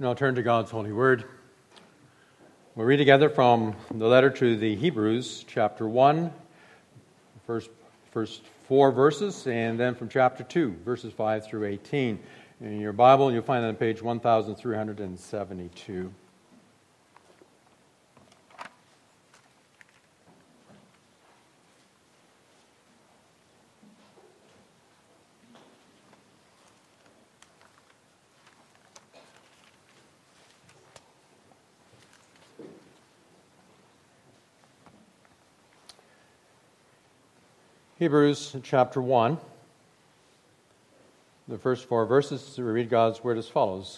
Now turn to God's holy word. We'll read together from the letter to the Hebrews, chapter 1, first 4 verses, and then from chapter 2, verses 5 through 18. In your Bible, you'll find it on page 1372. Hebrews chapter 1, the first 4 verses, we read God's word as follows.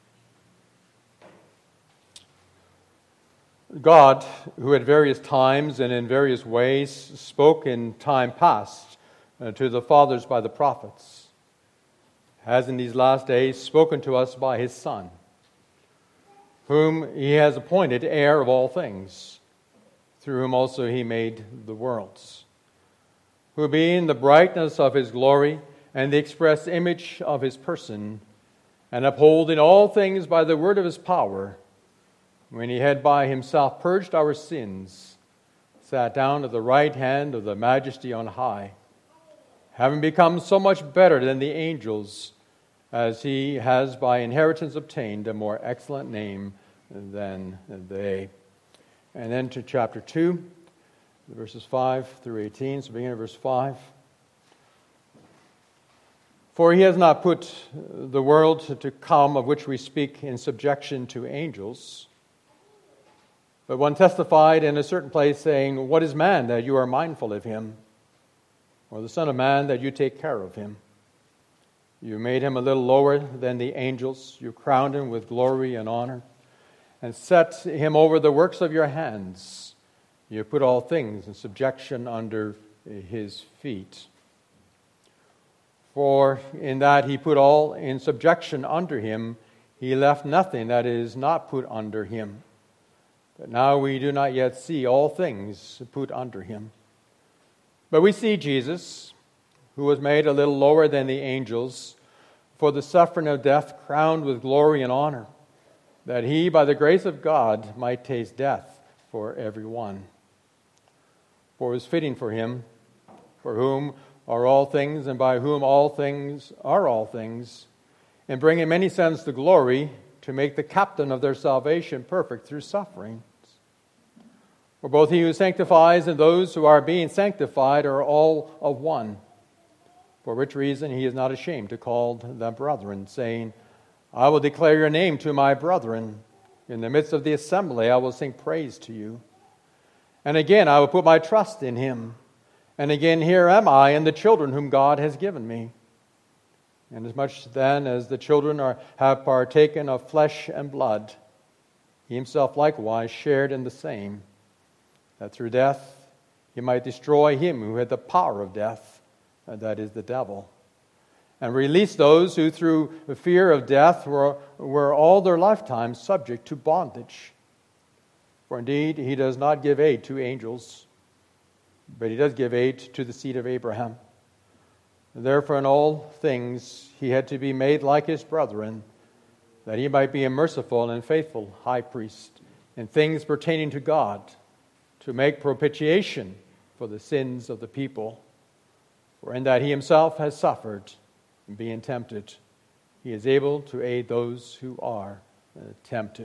God, who at various times and in various ways spoke in time past to the fathers by the prophets, has in these last days spoken to us by his Son, whom he has appointed heir of all things, through whom also he made the worlds, who being the brightness of his glory and the express image of his person, and upholding all things by the word of his power, when he had by himself purged our sins, sat down at the right hand of the Majesty on high, having become so much better than the angels, as he has by inheritance obtained a more excellent name than they. And then to chapter 2, verses 5 through 18, so beginning at verse 5. For he has not put the world to come of which we speak in subjection to angels, but one testified in a certain place, saying, What is man that you are mindful of him, or the Son of Man that you take care of him? You made him a little lower than the angels, you crowned him with glory and honor, and set him over the works of your hands. You put all things in subjection under his feet. For in that he put all in subjection under him, he left nothing that is not put under him. But now we do not yet see all things put under him. But we see Jesus, who was made a little lower than the angels, for the suffering of death crowned with glory and honor, that he, by the grace of God, might taste death for every one. For it was fitting for him, for whom are all things, and by whom all things are all things, and bring in many sons to glory, to make the captain of their salvation perfect through sufferings. For both he who sanctifies and those who are being sanctified are all of one, for which reason he is not ashamed to call them brethren, saying, I will declare your name to my brethren. In the midst of the assembly I will sing praise to you. And again, I will put my trust in him. And again, here am I and the children whom God has given me. Inasmuch then as the children have partaken of flesh and blood, he himself likewise shared in the same, that through death he might destroy him who had the power of death, and that is the devil, and release those who through the fear of death were all their lifetime subject to bondage. For indeed, he does not give aid to angels, but he does give aid to the seed of Abraham. And therefore, in all things, he had to be made like his brethren, that he might be a merciful and faithful high priest in things pertaining to God, to make propitiation for the sins of the people. For in that he himself has suffered, and being tempted, he is able to aid those who are tempted.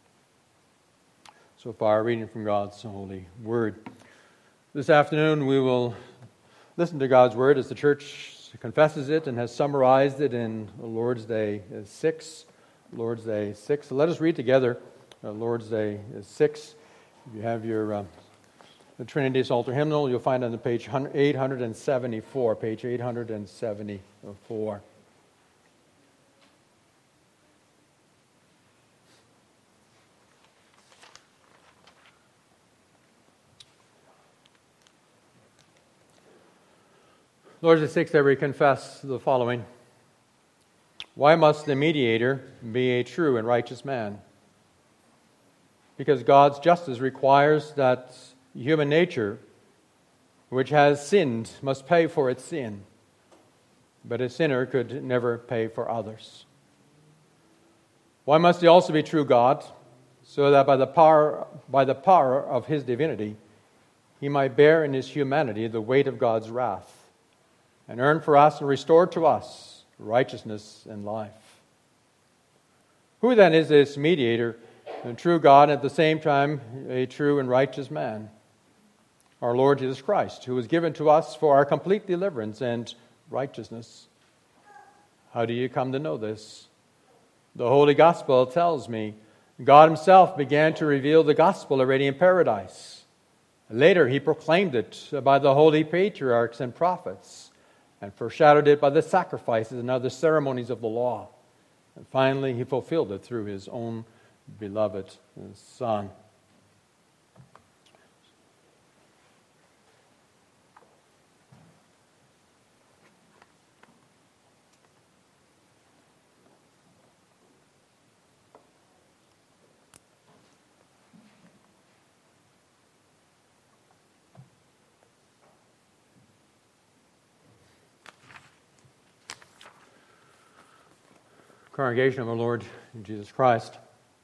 So far, reading from God's holy word. This afternoon, we will listen to God's word as the church confesses it and has summarized it in Lord's Day 6. Lord's Day 6. So let us read together Lord's Day 6. If you have your the Trinity Psalter hymnal, you'll find it on the page 874. Page 874. Lord's Day 6, there we confess the following. Why must the mediator be a true and righteous man? Because God's justice requires that human nature, which has sinned, must pay for its sin. But a sinner could never pay for others. Why must he also be true God, so that by the power of his divinity, he might bear in his humanity the weight of God's wrath, and earn for us and restore to us righteousness and life? Who then is this mediator, a true God, and at the same time a true and righteous man? Our Lord Jesus Christ, who was given to us for our complete deliverance and righteousness. How do you come to know this? The Holy Gospel tells me God himself began to reveal the gospel already in paradise. Later, he proclaimed it by the holy patriarchs and prophets, and foreshadowed it by the sacrifices and other ceremonies of the law. And finally, he fulfilled it through his own beloved Son. Congregation of our Lord Jesus Christ.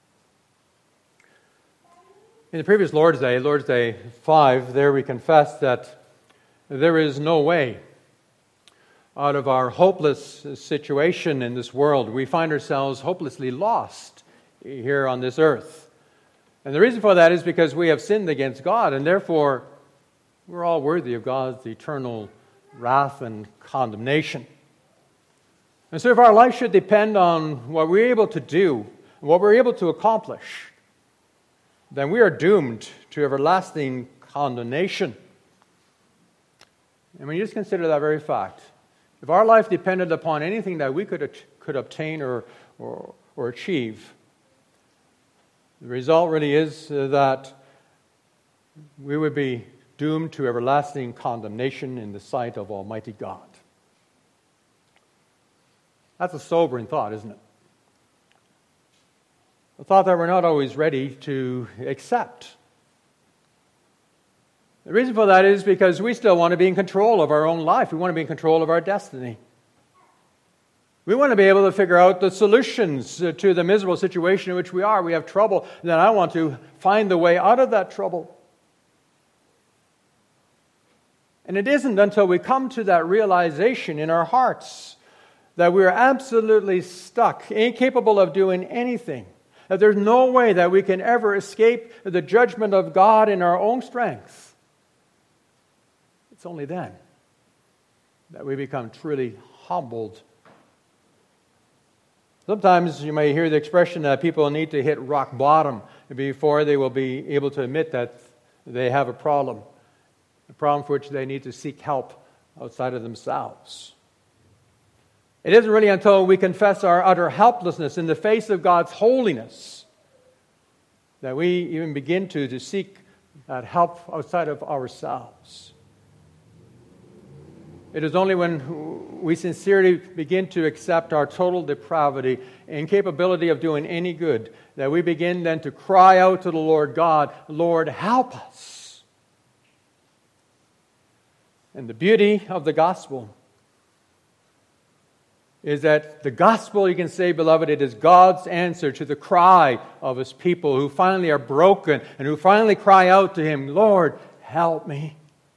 In the previous Lord's Day 5, there we confess that there is no way out of our hopeless situation in this world. We find ourselves hopelessly lost here on this earth. And the reason for that is because we have sinned against God, and therefore we're all worthy of God's eternal wrath and condemnation. And so if our life should depend on what we're able to do, what we're able to accomplish, then we are doomed to everlasting condemnation. And when you just consider that very fact, if our life depended upon anything that we could obtain or achieve, the result really is that we would be doomed to everlasting condemnation in the sight of Almighty God. That's a sobering thought, isn't it? A thought that we're not always ready to accept. The reason for that is because we still want to be in control of our own life. We want to be in control of our destiny. We want to be able to figure out the solutions to the miserable situation in which we are. We have trouble, and then I want to find the way out of that trouble. And it isn't until we come to that realization in our hearts that we are absolutely stuck, incapable of doing anything, that there's no way that we can ever escape the judgment of God in our own strength. It's only then that we become truly humbled. Sometimes you may hear the expression that people need to hit rock bottom before they will be able to admit that they have a problem for which they need to seek help outside of themselves. It isn't really until we confess our utter helplessness in the face of God's holiness that we even begin to seek that help outside of ourselves. It is only when we sincerely begin to accept our total depravity, incapability of doing any good, that we begin then to cry out to the Lord God, Lord, help us. And the beauty of the gospel is that the gospel, you can say, beloved, it is God's answer to the cry of His people who finally are broken and who finally cry out to Him, Lord, help me.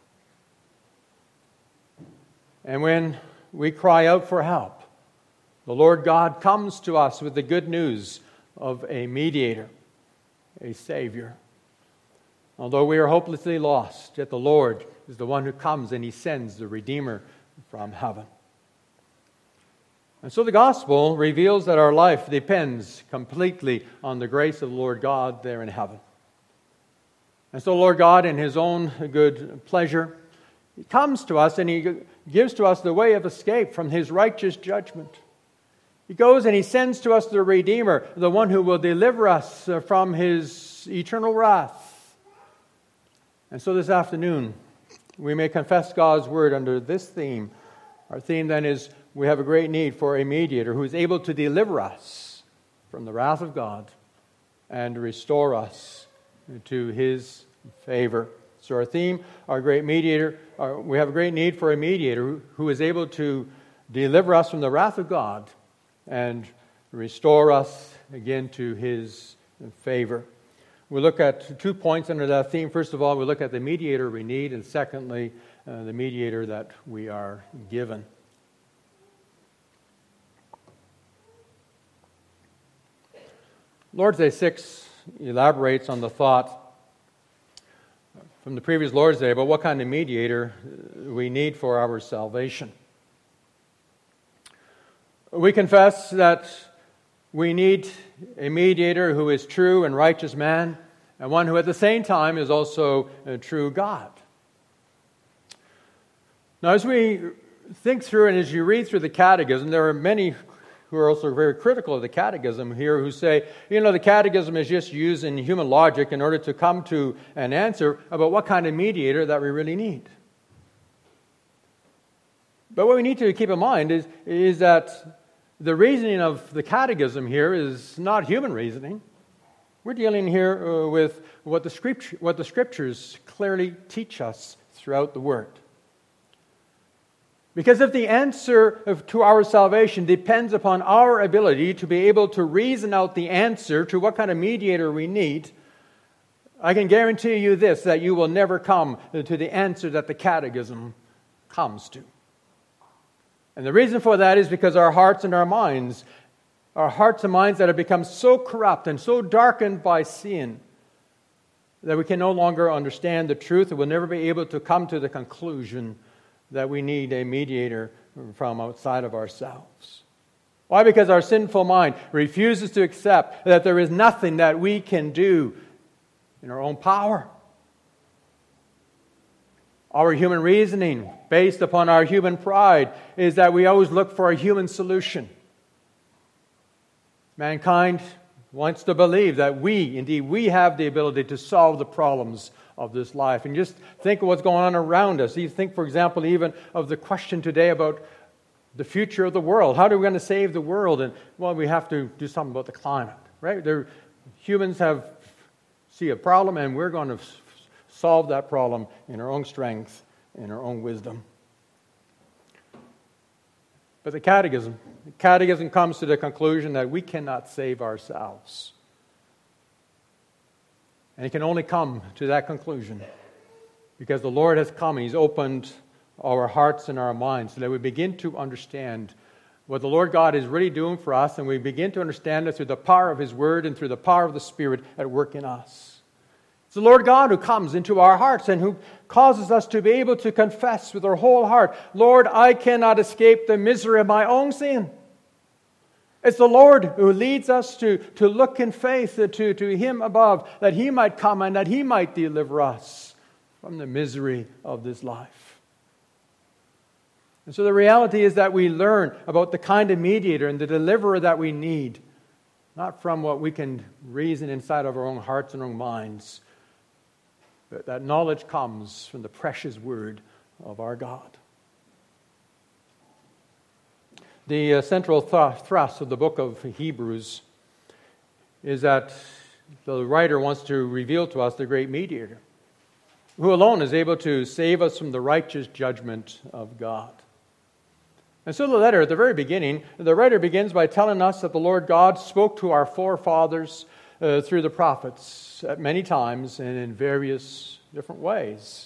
And when we cry out for help, the Lord God comes to us with the good news of a mediator, a Savior. Although we are hopelessly lost, yet the Lord is the one who comes and He sends the Redeemer from heaven. And so the gospel reveals that our life depends completely on the grace of the Lord God there in heaven. And so Lord God, in His own good pleasure, He comes to us and He gives to us the way of escape from His righteous judgment. He goes and He sends to us the Redeemer, the one who will deliver us from His eternal wrath. And so this afternoon, we may confess God's word under this theme. Our theme then is, we have a great need for a mediator who is able to deliver us from the wrath of God and restore us to His favor. So our theme, our great mediator, we have a great need for a mediator who is able to deliver us from the wrath of God and restore us again to His favor. We'll look at 2 points under that theme. First of all, we'll look at the mediator we need, and secondly, the mediator that we are given. Lord's Day 6 elaborates on the thought from the previous Lord's Day about what kind of mediator we need for our salvation. We confess that we need a mediator who is true and righteous man, and one who at the same time is also a true God. Now, as we think through and as you read through the Catechism, there are many who are also very critical of the Catechism here who say, the Catechism is just using human logic in order to come to an answer about what kind of mediator that we really need. But what we need to keep in mind is that the reasoning of the Catechism here is not human reasoning. We're dealing here with what the Scriptures clearly teach us throughout the Word. Because if the answer to our salvation depends upon our ability to be able to reason out the answer to what kind of mediator we need, I can guarantee you this, that you will never come to the answer that the Catechism comes to. And the reason for that is because our hearts and minds that have become so corrupt and so darkened by sin that we can no longer understand the truth and will never be able to come to the conclusion that we need a mediator from outside of ourselves. Why? Because our sinful mind refuses to accept that there is nothing that we can do in our own power. Our human reasoning, based upon our human pride, is that we always look for a human solution. Mankind wants to believe that we have the ability to solve the problems of this life. And just think of what's going on around us. You think, for example, even of the question today about the future of the world. How are we going to save the world? And, we have to do something about the climate, right? Humans see a problem, and we're going to solve that problem in our own strength, in our own wisdom. But the Catechism comes to the conclusion that we cannot save ourselves. And it can only come to that conclusion because the Lord has come and He's opened our hearts and our minds so that we begin to understand what the Lord God is really doing for us, and we begin to understand it through the power of His Word and through the power of the Spirit at work in us. It's the Lord God who comes into our hearts and who causes us to be able to confess with our whole heart, Lord, I cannot escape the misery of my own sin. It's the Lord who leads us to look in faith to Him above, that He might come and that He might deliver us from the misery of this life. And so the reality is that we learn about the kind of mediator and the deliverer that we need, not from what we can reason inside of our own hearts and own minds, but that knowledge comes from the precious Word of our God. The central thrust of the book of Hebrews is that the writer wants to reveal to us the great mediator, who alone is able to save us from the righteous judgment of God. And so the letter, at the very beginning, the writer begins by telling us that the Lord God spoke to our forefathers through the prophets at many times and in various different ways.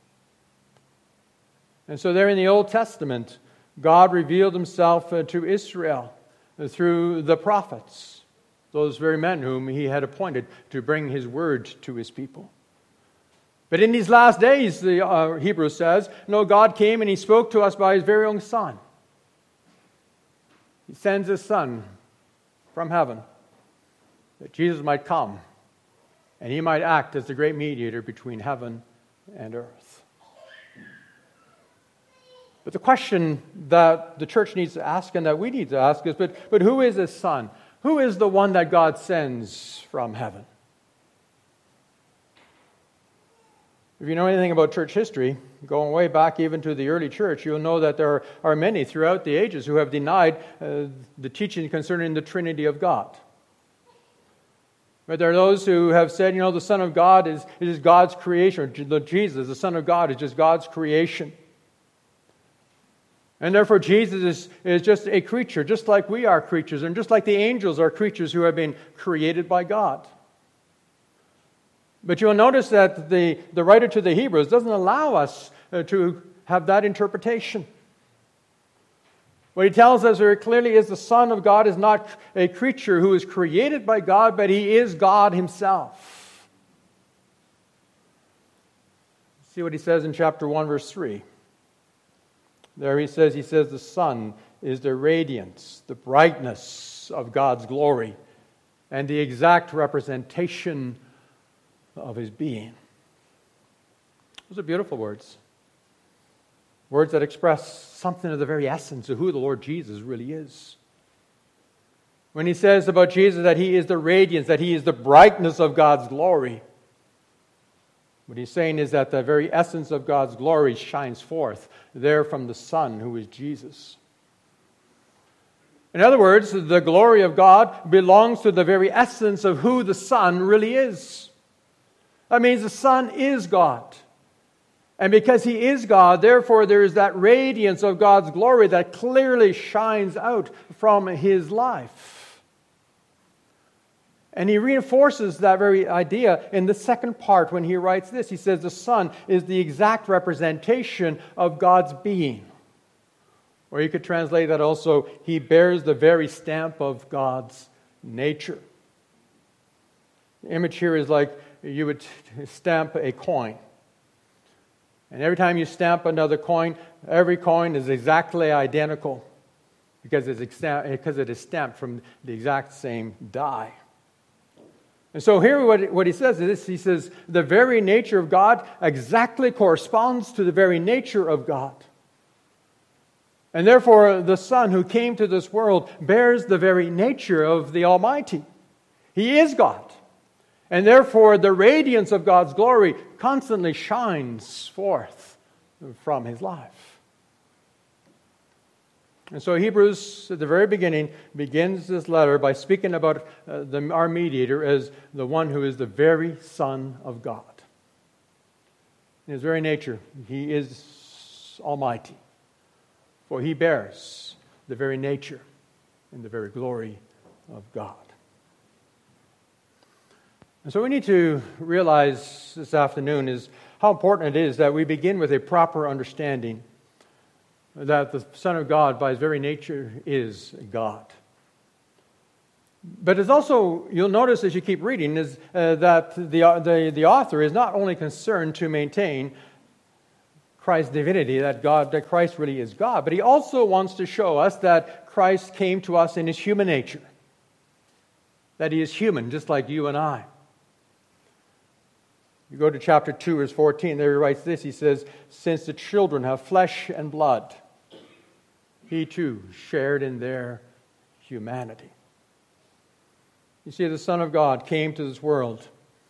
And so there in the Old Testament, God revealed Himself to Israel through the prophets, those very men whom He had appointed to bring His word to His people. But in these last days, the Hebrew says, God came and He spoke to us by His very own Son. He sends His Son from heaven that Jesus might come and He might act as the great mediator between heaven and earth. But the question that the church needs to ask and that we need to ask is, but who is His Son? Who is the one that God sends from heaven? If you know anything about church history, going way back even to the early church, you'll know that there are many throughout the ages who have denied the teaching concerning the Trinity of God. But there are those who have said, the Son of God is God's creation. Or Jesus, the Son of God, is just God's creation. And therefore Jesus is just a creature, just like we are creatures, and just like the angels are creatures who have been created by God. But you'll notice that the writer to the Hebrews doesn't allow us to have that interpretation. What he tells us very clearly is the Son of God is not a creature who is created by God, but he is God himself. See what he says in chapter 1, verse 3. There he says, the Son is the radiance, the brightness of God's glory, and the exact representation of his being. Those are beautiful words. Words that express something of the very essence of who the Lord Jesus really is. When he says about Jesus that he is the radiance, that he is the brightness of God's glory, what he's saying is that the very essence of God's glory shines forth there from the Son, who is Jesus. In other words, the glory of God belongs to the very essence of who the Son really is. That means the Son is God. And because he is God, therefore there is that radiance of God's glory that clearly shines out from his life. And he reinforces that very idea in the second part when he writes this. He says the Son is the exact representation of God's being. Or you could translate that also, he bears the very stamp of God's nature. The image here is like you would stamp a coin. And every time you stamp another coin, every coin is exactly identical because it is stamped from the exact same die. And so here what he says is this. He says the very nature of God exactly corresponds to the very nature of God. And therefore the Son who came to this world bears the very nature of the Almighty. He is God. And therefore, the radiance of God's glory constantly shines forth from his life. And so Hebrews, at the very beginning, begins this letter by speaking about our mediator as the one who is the very Son of God. In his very nature, he is almighty, for he bears the very nature and the very glory of God. And so we need to realize this afternoon is how important it is that we begin with a proper understanding that the Son of God, by his very nature, is God. But it's also, you'll notice as you keep reading, is that the author is not only concerned to maintain Christ's divinity, that Christ really is God, but he also wants to show us that Christ came to us in his human nature, that he is human, just like you and I. You go to chapter 2, verse 14, there he writes this. He says, since the children have flesh and blood, he too shared in their humanity. You see, the Son of God came to this world.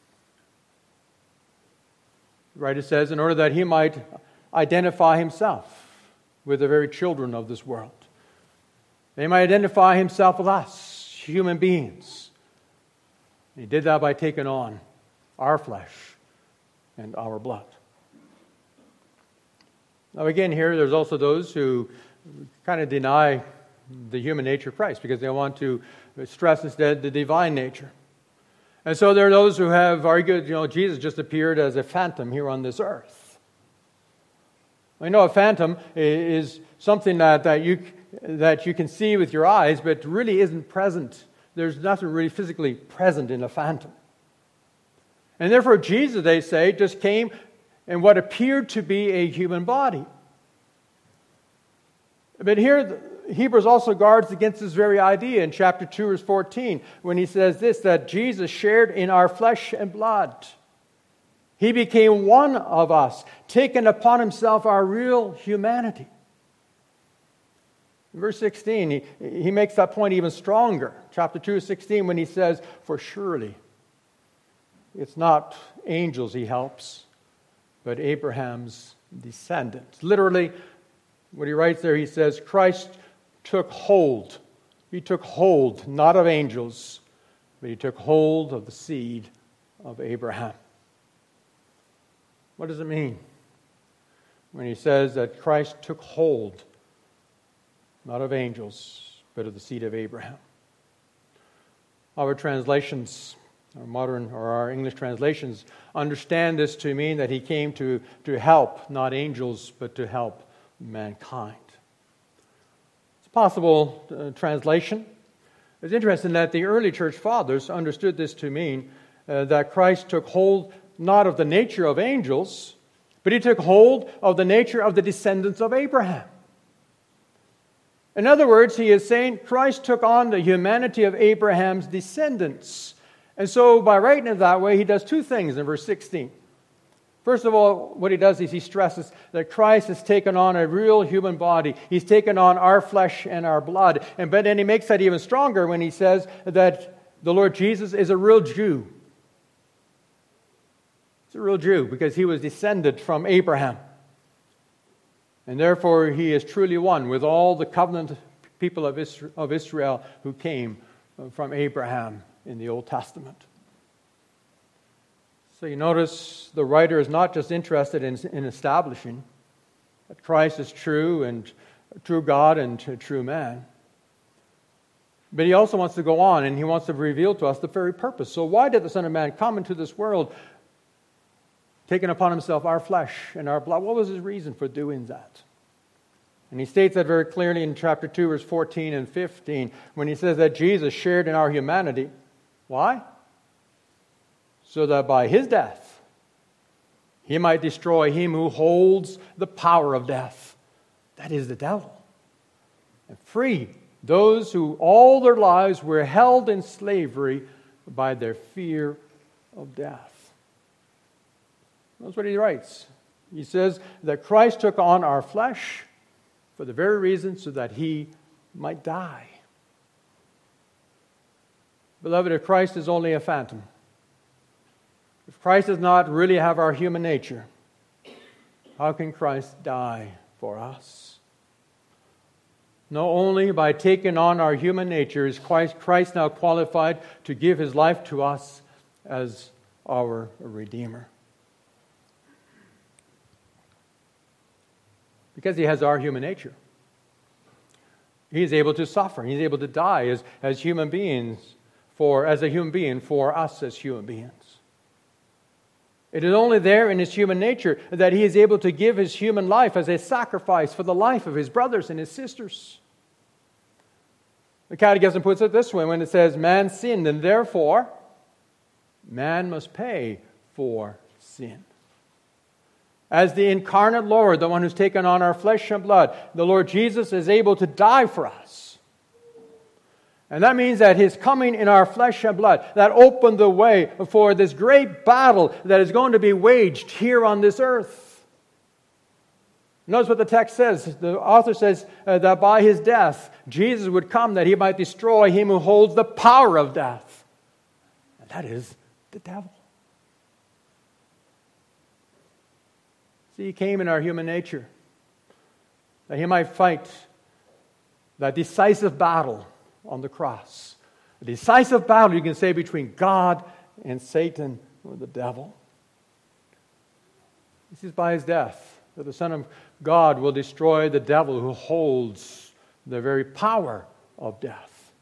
The writer says, in order that he might identify himself with the very children of this world. They might identify himself with us, human beings. He did that by taking on our flesh and our blood. Now again here, there's also those who kind of deny the human nature of Christ because they want to stress instead the divine nature. And so there are those who have argued, Jesus just appeared as a phantom here on this earth. A phantom is something that you can see with your eyes, but really isn't present. There's nothing really physically present in a phantom. And therefore, Jesus, they say, just came in what appeared to be a human body. But here, Hebrews also guards against this very idea in chapter 2, verse 14, when he says this, that Jesus shared in our flesh and blood. He became one of us, taking upon himself our real humanity. In verse 16, he makes that point even stronger. Chapter 2, 16, when he says, for surely it's not angels he helps, but Abraham's descendants. Literally, what he writes there, he says, Christ took hold. He took hold, not of angels, but he took hold of the seed of Abraham. What does it mean when he says that Christ took hold not of angels, but of the seed of Abraham. Our translations, our modern or our English translations, understand this to mean that he came to help, not angels, but to help mankind. It's a possible translation. It's interesting that the early church fathers understood this to mean that Christ took hold not of the nature of angels, but he took hold of the nature of the descendants of Abraham. In other words, he is saying Christ took on the humanity of Abraham's descendants. And so by writing it that way, he does two things in verse 16. First of all, what he does is he stresses that Christ has taken on a real human body. He's taken on our flesh and our blood. But then he makes that even stronger when he says that the Lord Jesus is a real Jew. He's a real Jew because he was descended from Abraham. And therefore he is truly one with all the covenant people of Israel who came from Abraham in the Old Testament. So you notice the writer is not just interested in establishing that Christ is true and true God and true man, but he also wants to go on and he wants to reveal to us the very purpose. So why did the Son of Man come into this world, taking upon himself our flesh and our blood? What was his reason for doing that? And he states that very clearly in chapter 2, verse 14 and 15, when he says that Jesus shared in our humanity. Why? So that by his death, he might destroy him who holds the power of death. That is the devil. And free those who all their lives were held in slavery by their fear of death. That's what he writes. He says that Christ took on our flesh for the very reason so that he might die. Beloved, if Christ is only a phantom, if Christ does not really have our human nature, how can Christ die for us? Not only by taking on our human nature is Christ now qualified to give his life to us as our Redeemer. Because he has our human nature. He is able to suffer. He's able to die as human beings, as a human being for us as human beings. It is only there in his human nature that he is able to give his human life as a sacrifice for the life of his brothers and his sisters. The Catechism puts it this way when it says, man sinned, and therefore man must pay for sin. As the incarnate Lord, the one who's taken on our flesh and blood, the Lord Jesus is able to die for us. And that means that his coming in our flesh and blood, that opened the way for this great battle that is going to be waged here on this earth. Notice what the text says. The author says that by his death, Jesus would come that he might destroy him who holds the power of death. And that is the devil. See, he came in our human nature that he might fight that decisive battle on the cross. A decisive battle, you can say, between God and Satan or the devil. This is by his death that the Son of God will destroy the devil who holds the very power of death.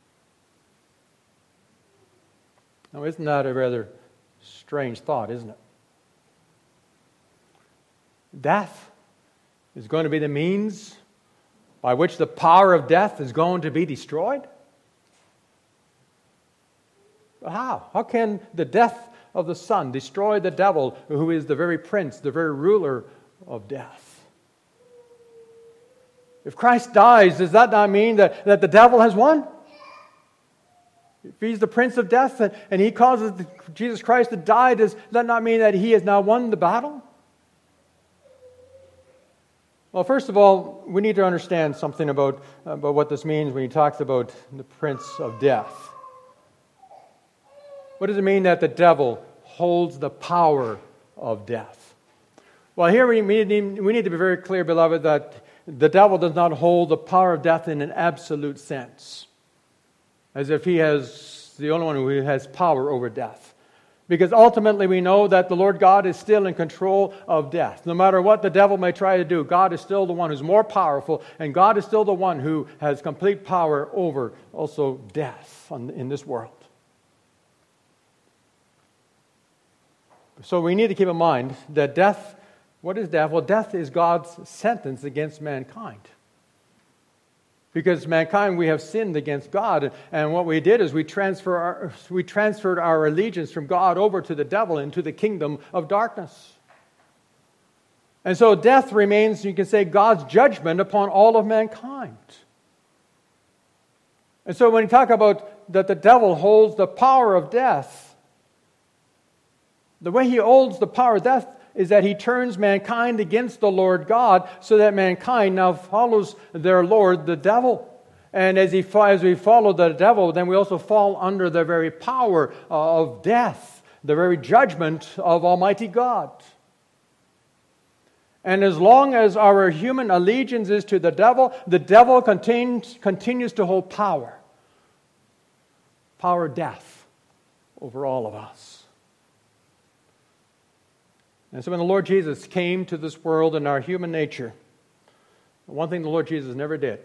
Now, isn't that a rather strange thought, isn't it? Death is going to be the means by which the power of death is going to be destroyed? But how? How can the death of the Son destroy the devil who is the very prince, the very ruler of death? If Christ dies, does that not mean that the devil has won? If he's the prince of death and he causes Jesus Christ to die, does that not mean that he has now won the battle? Well, first of all, we need to understand something about what this means when he talks about the prince of death. What does it mean that the devil holds the power of death? Well, here we need to be very clear, beloved, that the devil does not hold the power of death in an absolute sense, as if he is the only one who has power over death. Because ultimately we know that the Lord God is still in control of death. No matter what the devil may try to do, God is still the one who's more powerful, and God is still the one who has complete power over also death in this world. So we need to keep in mind that death, what is death? Well, death is God's sentence against mankind. Because mankind, we have sinned against God, and what we did is we transferred our allegiance from God over to the devil into the kingdom of darkness. And so death remains, you can say, God's judgment upon all of mankind. And so when you talk about that the devil holds the power of death, the way he holds the power of death is that he turns mankind against the Lord God so that mankind now follows their Lord, the devil. And as we follow the devil, then we also fall under the very power of death, the very judgment of Almighty God. And as long as our human allegiance is to the devil continues to hold power death over all of us. And so when the Lord Jesus came to this world in our human nature, one thing the Lord Jesus never did,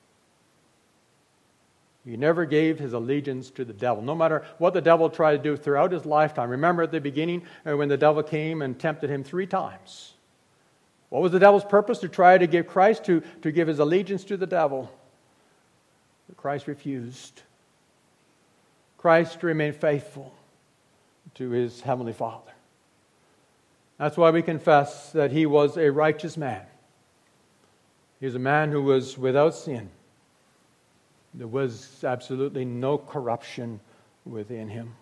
he never gave his allegiance to the devil. No matter what the devil tried to do throughout his lifetime. Remember at the beginning when the devil came and tempted him 3 times. What was the devil's purpose? To try to get Christ to give his allegiance to the devil. But Christ refused. Christ remained faithful to his heavenly Father. That's why we confess that he was a righteous man. He was a man who was without sin. There was absolutely no corruption within him.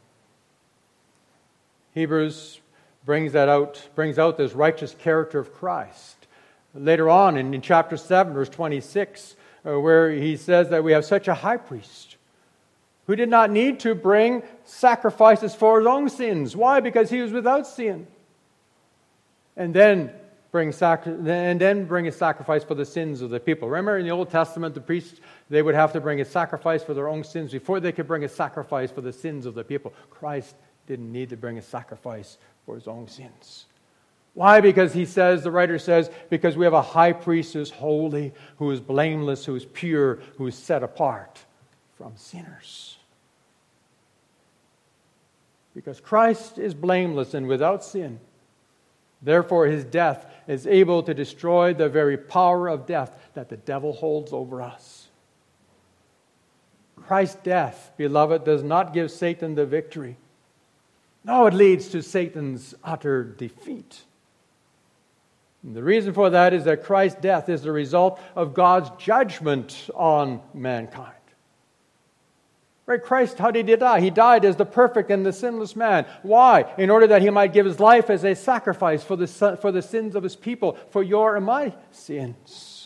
Hebrews brings out this righteous character of Christ. Later on in chapter 7, verse 26, where he says that we have such a high priest who did not need to bring sacrifices for his own sins. Why? Because he was without sin. And then bring a sacrifice for the sins of the people. Remember in the Old Testament, the priests, they would have to bring a sacrifice for their own sins before they could bring a sacrifice for the sins of the people. Christ didn't need to bring a sacrifice for his own sins. Why? Because the writer says, because we have a high priest who is holy, who is blameless, who is pure, who is set apart from sinners. Because Christ is blameless and without sin, therefore, his death is able to destroy the very power of death that the devil holds over us. Christ's death, beloved, does not give Satan the victory. No, it leads to Satan's utter defeat. And the reason for that is that Christ's death is the result of God's judgment on mankind. Right? Christ, how did he die? He died as the perfect and the sinless man. Why? In order that he might give his life as a sacrifice for the sins of his people, for your and my sins.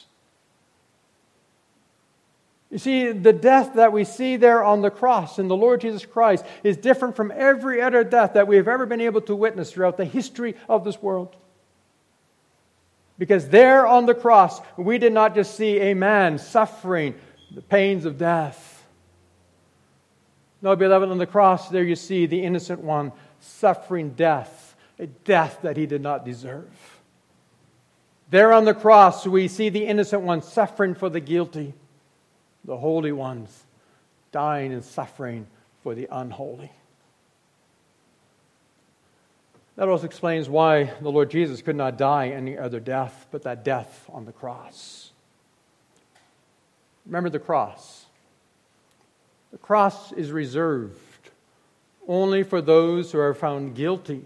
You see, the death that we see there on the cross in the Lord Jesus Christ is different from every other death that we have ever been able to witness throughout the history of this world. Because there on the cross, we did not just see a man suffering the pains of death. No, beloved, on the cross there you see the innocent one suffering death, a death that he did not deserve. There on the cross we see the innocent one suffering for the guilty, the holy ones dying and suffering for the unholy. That also explains why the Lord Jesus could not die any other death but that death on the cross. Remember the cross. The cross is reserved only for those who are found guilty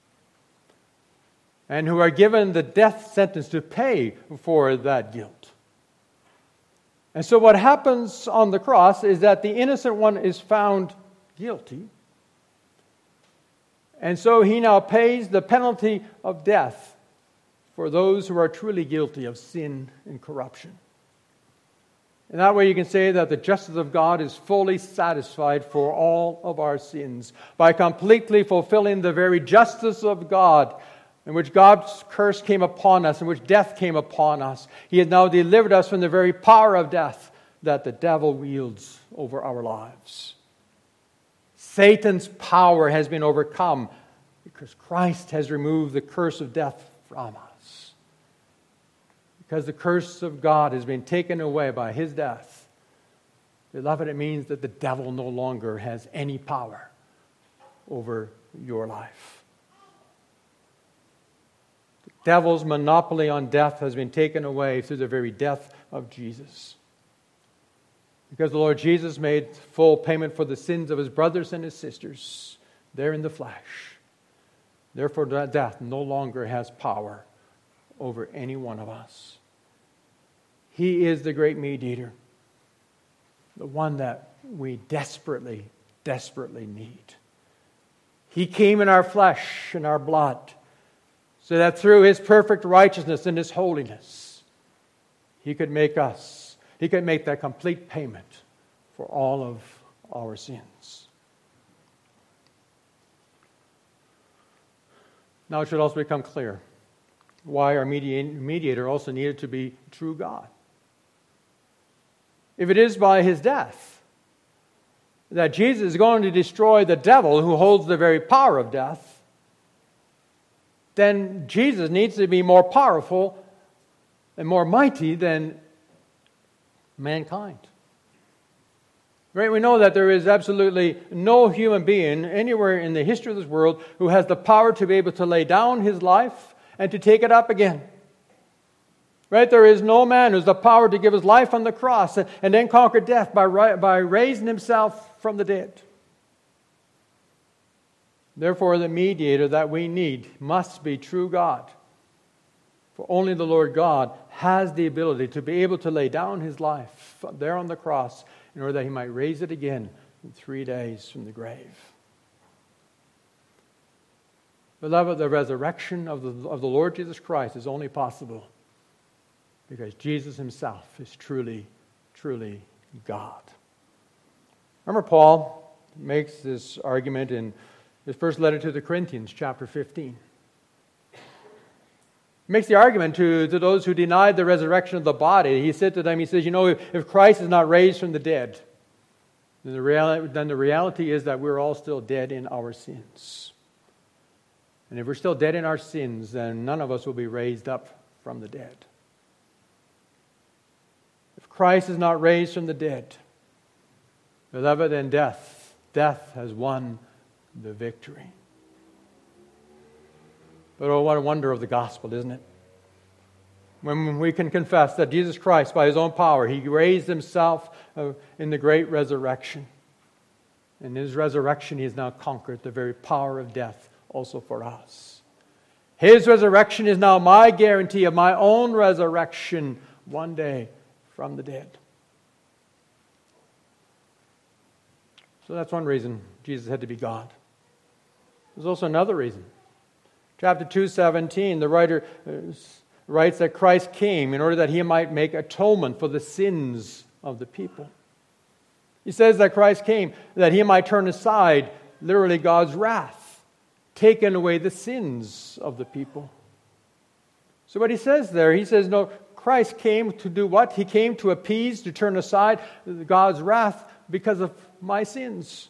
and who are given the death sentence to pay for that guilt. And so what happens on the cross is that the innocent one is found guilty. And so he now pays the penalty of death for those who are truly guilty of sin and corruption. In that way you can say that the justice of God is fully satisfied for all of our sins by completely fulfilling the very justice of God, in which God's curse came upon us, in which death came upon us. He has now delivered us from the very power of death that the devil wields over our lives. Satan's power has been overcome because Christ has removed the curse of death from us. Because the curse of God has been taken away by His death. Beloved, it means that the devil no longer has any power over your life. The devil's monopoly on death has been taken away through the very death of Jesus. Because the Lord Jesus made full payment for the sins of His brothers and His sisters there in the flesh. Therefore, death no longer has power over any one of us. He is the great mediator, the one that we desperately, desperately need. He came in our flesh and our blood, so that through His perfect righteousness and His holiness, He could make that complete payment for all of our sins. Now it should also become clear why our mediator also needed to be true God. If it is by His death that Jesus is going to destroy the devil who holds the very power of death, then Jesus needs to be more powerful and more mighty than mankind. Right? We know that there is absolutely no human being anywhere in the history of this world who has the power to be able to lay down his life and to take it up again. Right? There is no man who has the power to give his life on the cross and then conquer death by raising himself from the dead. Therefore, the mediator that we need must be true God. For only the Lord God has the ability to be able to lay down His life there on the cross in order that He might raise it again in 3 days from the grave. Beloved, the resurrection of the Lord Jesus Christ is only possible because Jesus Himself is truly, truly God. Remember, Paul makes this argument in his first letter to the Corinthians, chapter 15. He makes the argument to those who denied the resurrection of the body. He said to them, he says, if Christ is not raised from the dead, then the reality is that we're all still dead in our sins. And if we're still dead in our sins, then none of us will be raised up from the dead. If Christ is not raised from the dead, beloved, then death has won the victory. But oh, what a wonder of the gospel, isn't it? When we can confess that Jesus Christ, by His own power, He raised Himself in the great resurrection. In His resurrection, He has now conquered the very power of death also for us. His resurrection is now my guarantee of my own resurrection one day from the dead. So that's one reason Jesus had to be God. There's also another reason. Chapter 2:17, the writer writes that Christ came in order that He might make atonement for the sins of the people. He says that Christ came that He might turn aside, literally, God's wrath, taken away the sins of the people. So what he says there, he says, no, Christ came to do what? He came to appease, to turn aside God's wrath because of my sins.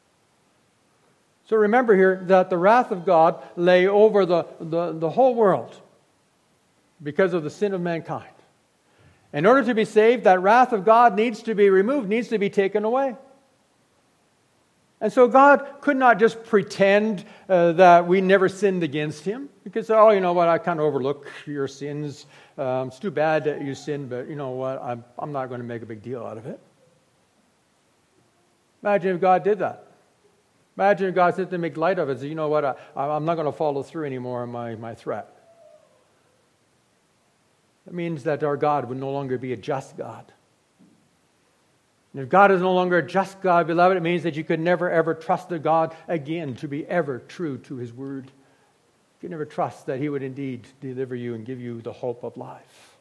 So remember here that the wrath of God lay over the whole world because of the sin of mankind. In order to be saved, that wrath of God needs to be removed, needs to be taken away. And so God could not just pretend that we never sinned against Him. Because, oh, you know what, I kind of overlook your sins. It's too bad that you sinned, but you know what, I'm not going to make a big deal out of it. Imagine if God did that. Imagine if God said to make light of it and said, you know what, I'm not going to follow through anymore on my threat. That means that our God would no longer be a just God. And if God is no longer a just God, beloved, it means that you could never ever trust the God again to be ever true to His word. You could never trust that He would indeed deliver you and give you the hope of life.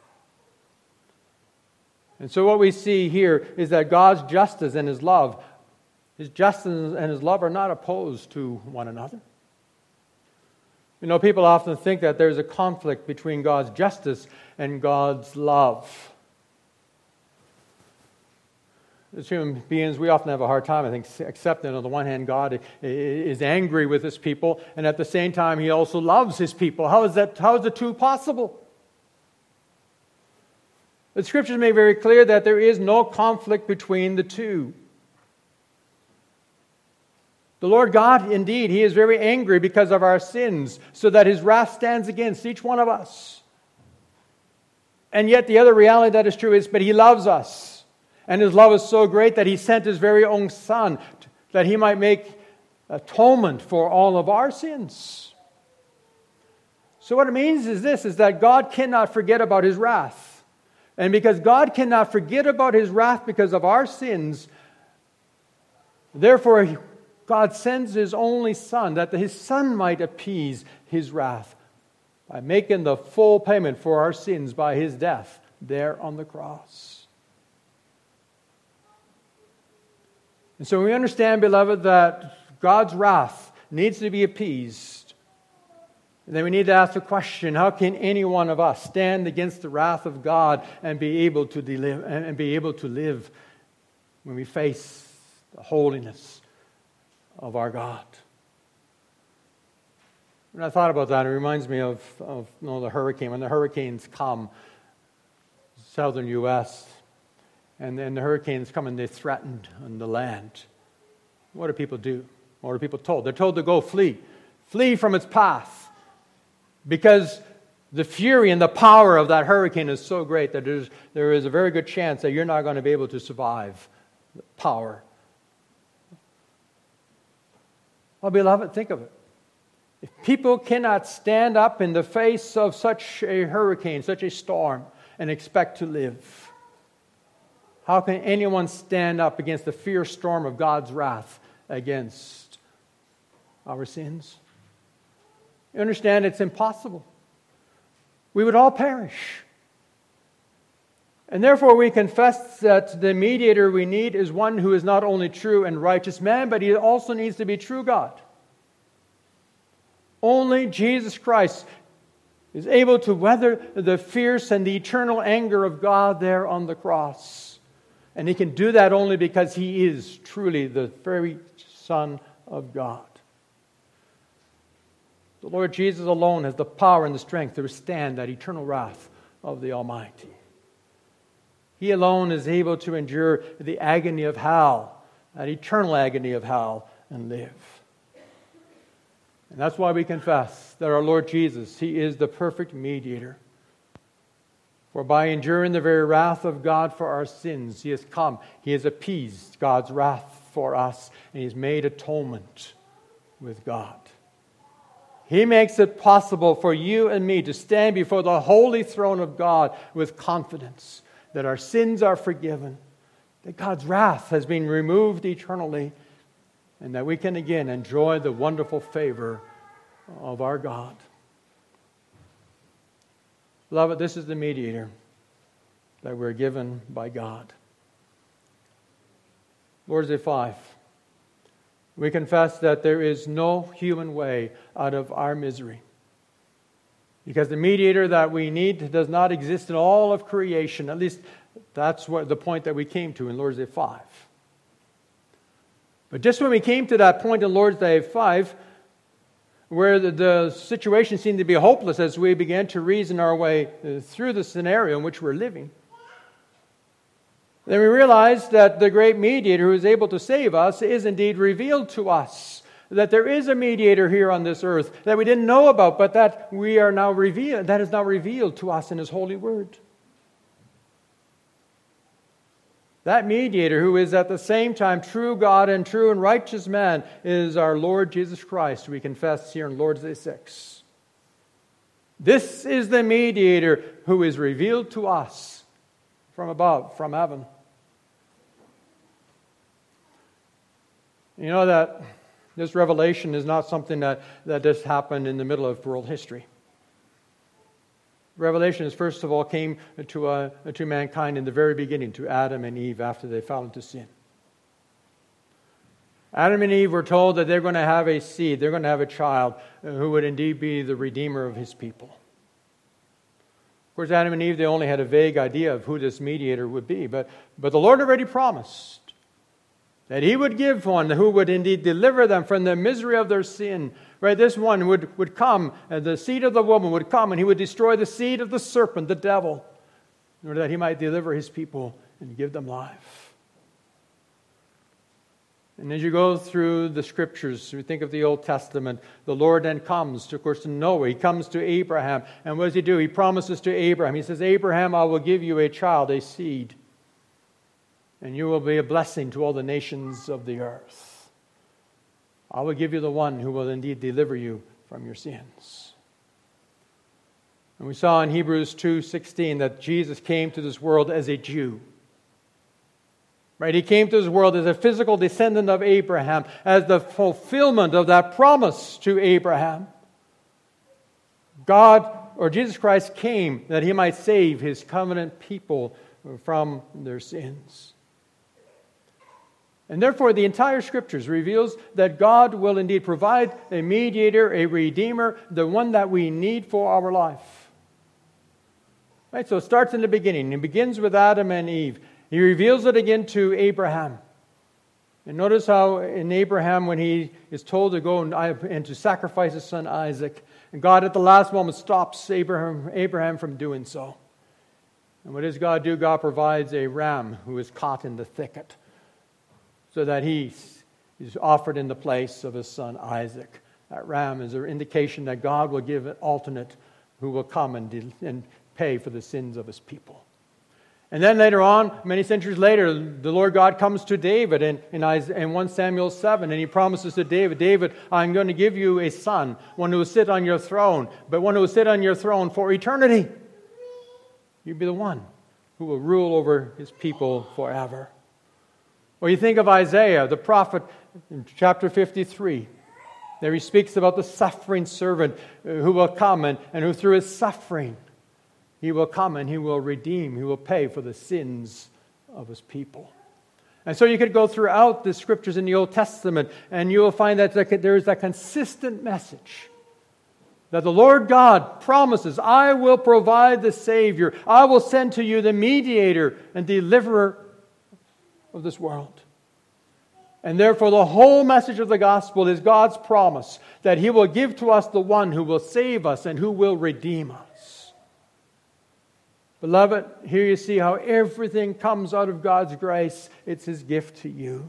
And so what we see here is that God's justice and His love, His justice and His love are not opposed to one another. You know, people often think that there's a conflict between God's justice and God's love. As human beings, we often have a hard time, I think, accepting on the one hand God is angry with His people, and at the same time He also loves His people. How is the two possible? The Scriptures make very clear that there is no conflict between the two. The Lord God, indeed, He is very angry because of our sins, so that His wrath stands against each one of us. And yet the other reality that is true is, but He loves us. And His love is so great that He sent His very own Son, that He might make atonement for all of our sins. So what it means is this, is that God cannot forget about His wrath. And because God cannot forget about His wrath because of our sins, therefore God sends His only Son, that His Son might appease His wrath by making the full payment for our sins by His death there on the cross. And so we understand, beloved, that God's wrath needs to be appeased. And then we need to ask the question, how can any one of us stand against the wrath of God and be able to live when we face the holiness of our God? When I thought about that, it reminds me of the hurricane. When the hurricanes come, southern U.S., and then the hurricanes come and they threaten on the land. What do people do? What are people told? They're told to go flee. Flee from its path. Because the fury and the power of that hurricane is so great that there is a very good chance that you're not going to be able to survive the power. Well, beloved, think of it. If people cannot stand up in the face of such a hurricane, such a storm, and expect to live, how can anyone stand up against the fierce storm of God's wrath against our sins? You understand, it's impossible. We would all perish. And therefore we confess that the mediator we need is one who is not only true and righteous man, but he also needs to be true God. Only Jesus Christ is able to weather the fierce and the eternal anger of God there on the cross. And He can do that only because He is truly the very Son of God. The Lord Jesus alone has the power and the strength to withstand that eternal wrath of the Almighty. He alone is able to endure the agony of hell, that eternal agony of hell, and live. And that's why we confess that our Lord Jesus, He is the perfect mediator. For by enduring the very wrath of God for our sins, He has come, He has appeased God's wrath for us, and He has made atonement with God. He makes it possible for you and me to stand before the holy throne of God with confidence that our sins are forgiven, that God's wrath has been removed eternally, and that we can again enjoy the wonderful favor of our God. Beloved, this is the mediator that we're given by God. Lord's Day 5. We confess that there is no human way out of our misery. Because the mediator that we need does not exist in all of creation. At least that's what the point that we came to in Lord's Day 5. But just when we came to that point in Lord's Day 5, where the situation seemed to be hopeless as we began to reason our way through the scenario in which we're living, then we realized that the great mediator who is able to save us is indeed revealed to us. That there is a mediator here on this earth that we didn't know about, but that is now revealed to us in His holy word. That mediator who is at the same time true God and true and righteous man is our Lord Jesus Christ, we confess here in Lord's Day 6. This is the mediator who is revealed to us from above, from heaven. You know that this revelation is not something that just happened in the middle of world history. Revelation is, first of all, came to mankind in the very beginning, to Adam and Eve after they fell into sin. Adam and Eve were told that they're going to have a seed, they're going to have a child who would indeed be the Redeemer of His people. Of course, Adam and Eve, they only had a vague idea of who this mediator would be. But the Lord already promised that He would give one who would indeed deliver them from the misery of their sin. Right? This one would come, and the seed of the woman would come, and He would destroy the seed of the serpent, the devil, in order that He might deliver His people and give them life. And as you go through the Scriptures, we think of the Old Testament, the Lord then comes, of course, to Noah. He comes to Abraham. And what does He do? He promises to Abraham. He says, Abraham, I will give you a child, a seed, and you will be a blessing to all the nations of the earth. I will give you the one who will indeed deliver you from your sins. And we saw in Hebrews 2:16 that Jesus came to this world as a Jew. Right? He came to this world as a physical descendant of Abraham, as the fulfillment of that promise to Abraham. God, or Jesus Christ, came that He might save His covenant people from their sins. And therefore, the entire Scriptures reveals that God will indeed provide a mediator, a redeemer, the one that we need for our life. Right? So it starts in the beginning. It begins with Adam and Eve. He reveals it again to Abraham. And notice how in Abraham, when he is told to go and to sacrifice his son Isaac, and God at the last moment stops Abraham from doing so. And what does God do? God provides a ram who is caught in the thicket, so that he is offered in the place of his son Isaac. That ram is an indication that God will give an alternate who will come and pay for the sins of His people. And then later on, many centuries later, the Lord God comes to David in 1 Samuel 7, and He promises to David, David, I'm going to give you a son, one who will sit on your throne, but one who will sit on your throne for eternity. You'll be the one who will rule over His people forever. Or you think of Isaiah, the prophet, in chapter 53. There he speaks about the suffering servant who will come and who through his suffering, He will come and He will redeem, He will pay for the sins of His people. And so you could go throughout the Scriptures in the Old Testament and you will find that there is a consistent message that the Lord God promises, I will provide the Savior. I will send to you the mediator and deliverer of this world. And therefore the whole message of the gospel is God's promise that He will give to us the one who will save us and who will redeem us. Beloved, here you see how everything comes out of God's grace. It's His gift to you.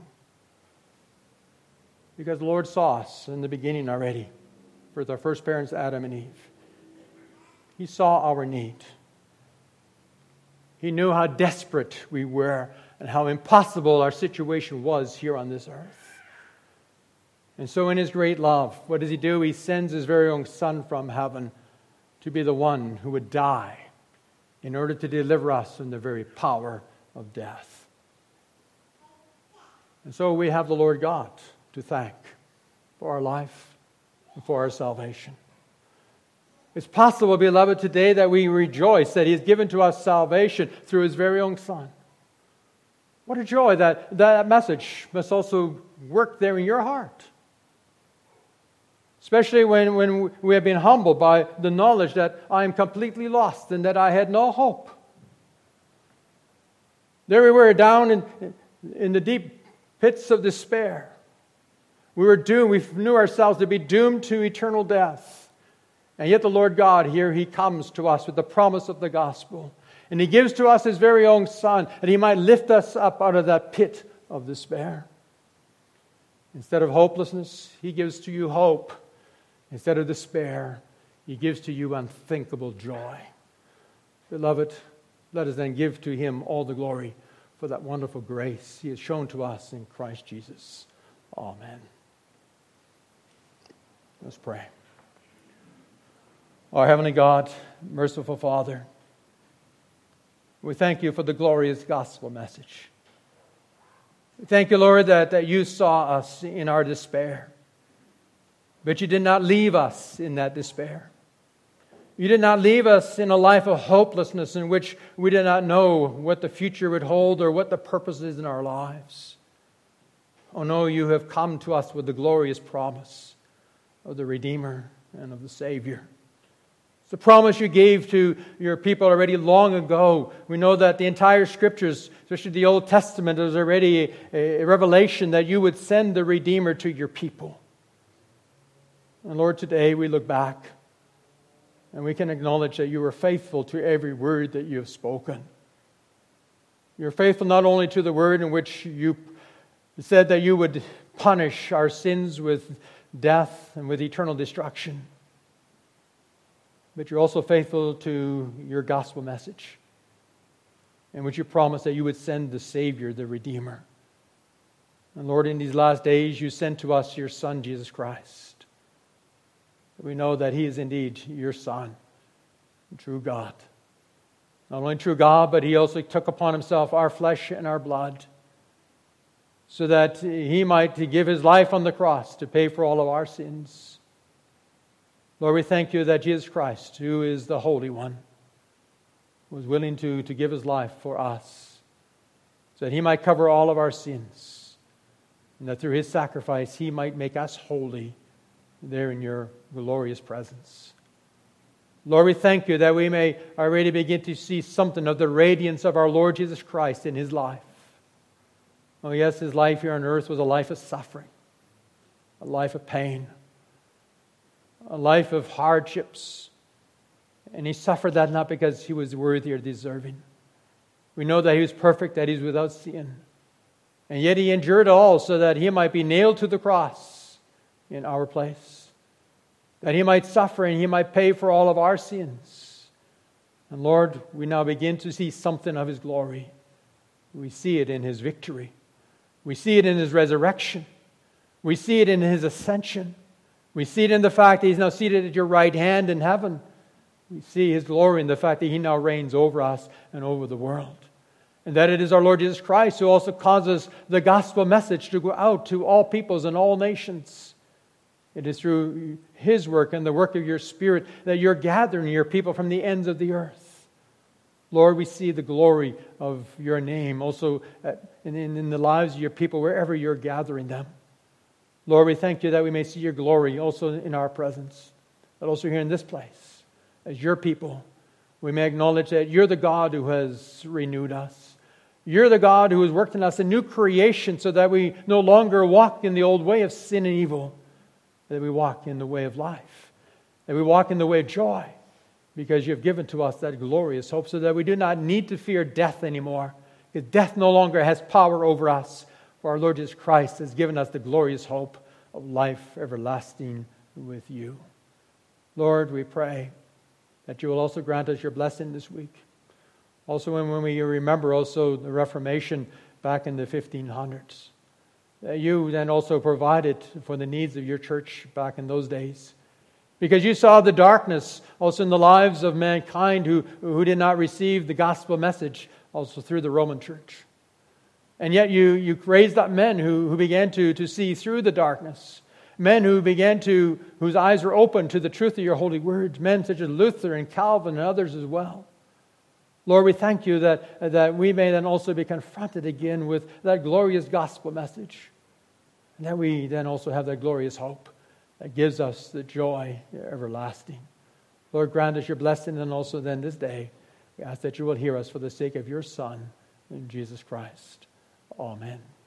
Because the Lord saw us in the beginning already with our first parents, Adam and Eve. He saw our need. He knew how desperate we were and how impossible our situation was here on this earth. And so in His great love, what does He do? He sends His very own Son from heaven to be the one who would die in order to deliver us from the very power of death. And so we have the Lord God to thank for our life and for our salvation. It's possible, beloved, today that we rejoice that He has given to us salvation through His very own Son. What a joy that message must also work there in your heart. Especially when we have been humbled by the knowledge that I am completely lost and that I had no hope. There we were down in the deep pits of despair. We were doomed. We knew ourselves to be doomed to eternal death. And yet the Lord God, here He comes to us with the promise of the gospel. And He gives to us His very own Son, that He might lift us up out of that pit of despair. Instead of hopelessness, He gives to you hope. Instead of despair, He gives to you unthinkable joy. Beloved, let us then give to Him all the glory for that wonderful grace He has shown to us in Christ Jesus. Amen. Let's pray. Our heavenly God, merciful Father, we thank You for the glorious gospel message. We thank You, Lord, that You saw us in our despair. But You did not leave us in that despair. You did not leave us in a life of hopelessness in which we did not know what the future would hold or what the purpose is in our lives. Oh no, You have come to us with the glorious promise of the Redeemer and of the Savior, It's a promise you gave to your people already long ago. We know that the entire Scriptures, especially the Old Testament, is already a revelation that you would send the Redeemer to your people. And Lord, today we look back and we can acknowledge that you were faithful to every word that you have spoken. You're faithful not only to the word in which you said that you would punish our sins with death and with eternal destruction, but you're also faithful to your gospel message, in which you promised that you would send the Savior, the Redeemer. And Lord, in these last days, you sent to us your Son, Jesus Christ. We know that He is indeed your Son, true God. Not only true God, but He also took upon Himself our flesh and our blood, so that He might give His life on the cross to pay for all of our sins. Lord, we thank you that Jesus Christ, who is the Holy One, was willing to give His life for us, so that He might cover all of our sins, and that through His sacrifice He might make us holy there in your glorious presence. Lord, we thank you that we may already begin to see something of the radiance of our Lord Jesus Christ in His life. Oh yes, His life here on earth was a life of suffering, a life of pain, a life of hardships. And He suffered that not because He was worthy or deserving. We know that He was perfect, that He was without sin. And yet He endured all so that He might be nailed to the cross in our place, that He might suffer and He might pay for all of our sins. And Lord, we now begin to see something of His glory. We see it in His victory. We see it in His resurrection. We see it in His ascension. We see it in the fact that He's now seated at your right hand in heaven. We see His glory in the fact that He now reigns over us and over the world. And that it is our Lord Jesus Christ who also causes the gospel message to go out to all peoples and all nations. It is through His work and the work of your Spirit that you're gathering your people from the ends of the earth. Lord, we see the glory of your name also in the lives of your people wherever you're gathering them. Lord, we thank you that we may see your glory also in our presence, but also here in this place. As your people, we may acknowledge that you're the God who has renewed us. You're the God who has worked in us a new creation so that we no longer walk in the old way of sin and evil, but that we walk in the way of life, that we walk in the way of joy, because you have given to us that glorious hope so that we do not need to fear death anymore, because death no longer has power over us. For our Lord Jesus Christ has given us the glorious hope of life everlasting with you. Lord, we pray that you will also grant us your blessing this week. Also when we remember also the Reformation back in the 1500s, that you then also provided for the needs of your church back in those days. Because you saw the darkness also in the lives of mankind who did not receive the gospel message also through the Roman church. And yet you raised up men who began to see through the darkness. Men whose eyes were open to the truth of your holy words. Men such as Luther and Calvin and others as well. Lord, we thank you that we may then also be confronted again with that glorious gospel message. And that we then also have that glorious hope that gives us the joy everlasting. Lord, grant us your blessing, and also then this day, we ask that you will hear us for the sake of your Son, in Jesus Christ. Amen.